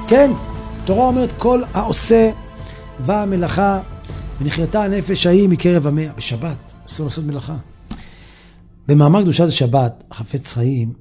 כן, התורה אומרת כל העושה והמלאכה ונחייתה הנפש ההיא מקרב עמיה. בשבת, אסור לעשות מלאכה. במאמר קדושת השבת, החפץ חיים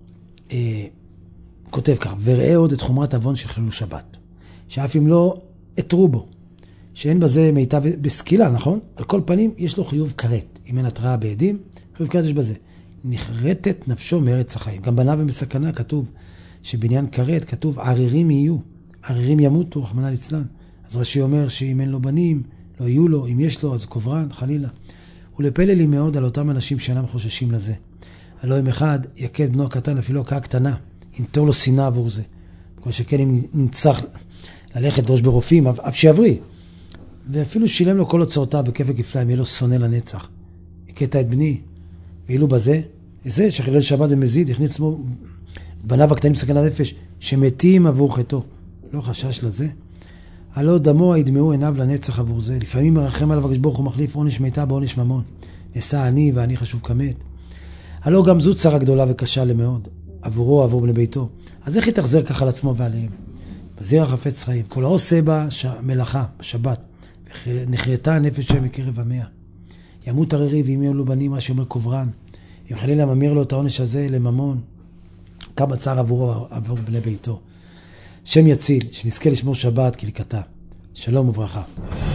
כותב כך, וראה עוד את חומרת עוון של חילול שבת, שאף אם לא אתרו בו, שאין בזה מיטב בסקילה, נכון? על כל פנים יש לו חיוב כרת, אם אין התראה בעדים, חיוב כרת יש בזה. נחרטת נפשו מארץ החיים. גם בניו ובסכנה כתוב שבעניין כרת כתוב ערירים יהיו, ערירים ימותו, רחמנא ליצלן. אז רש"י אומר שאם אין לו בנים, לא יהיו לו, אם יש לו אז קוברן, חלילה. ולפלא לי מאוד על אותם אנשים שאינם חוששים לזה. הלא אם אחד יקד בנו הקטן אפילו הקעה קטנה, ינטור לו שנאה עבור זה. כמו שכן אם נצטרך ללכת ראש ברופאים, אף שיבריא. ואפילו שילם לו כל הוצאותיו בכפל כפליים, יהיה לו שונא לנצח. הכית את בני, ואילו בזה, זה שחילל שבת ומזיד, הכניס עצמו בניו הקטנים בסכנת נפש, שמתים עבור חטאו. לא חשש לזה. הלא דמו ידמעו עיניו לנצח עבור זה. לפעמים מרחם עליו הקדוש ברוך הוא מחליף עונש מיתה בעונש ממון. נשא אני ואני חשוב כמת. הלא גם זו צרה גדולה וקשה למאוד. עבורו עבור בני ביתו. אז איך יתחזר ככה על עצמו ועליהם? בזיר החפץ חיים. כל העושה בה מלאכה בשבת. נחרטה הנפש שם מקרב עמיה. ימות ערירי ואם יהיו לו בנים, מה שאומר קוברן. אם חלילה ממיר לו את העונש הזה לממון. כמה צער עבור בני ביתו. שם יציל, שנזכה לשמור שבת כליקתה. שלום וברכה.